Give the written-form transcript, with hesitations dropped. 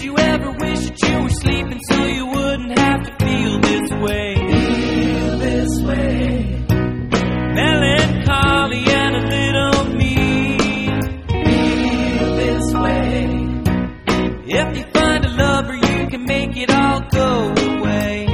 you ever wish that you were sleeping so you wouldn't have to feel this way? Feel this way. Melancholy and a little mean. Feel this way. If you find a lover, you can make it all go away.